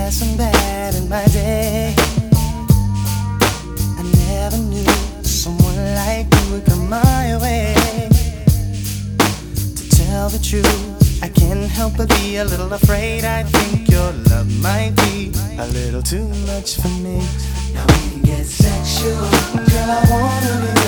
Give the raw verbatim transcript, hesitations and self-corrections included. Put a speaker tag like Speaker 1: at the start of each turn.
Speaker 1: had some bad in my day. I never knew someone like you would come my way. To tell the truth, I can't help but be a little afraid. I think your love might be a little too much for me. Now we can get sexual, girl, I wanna be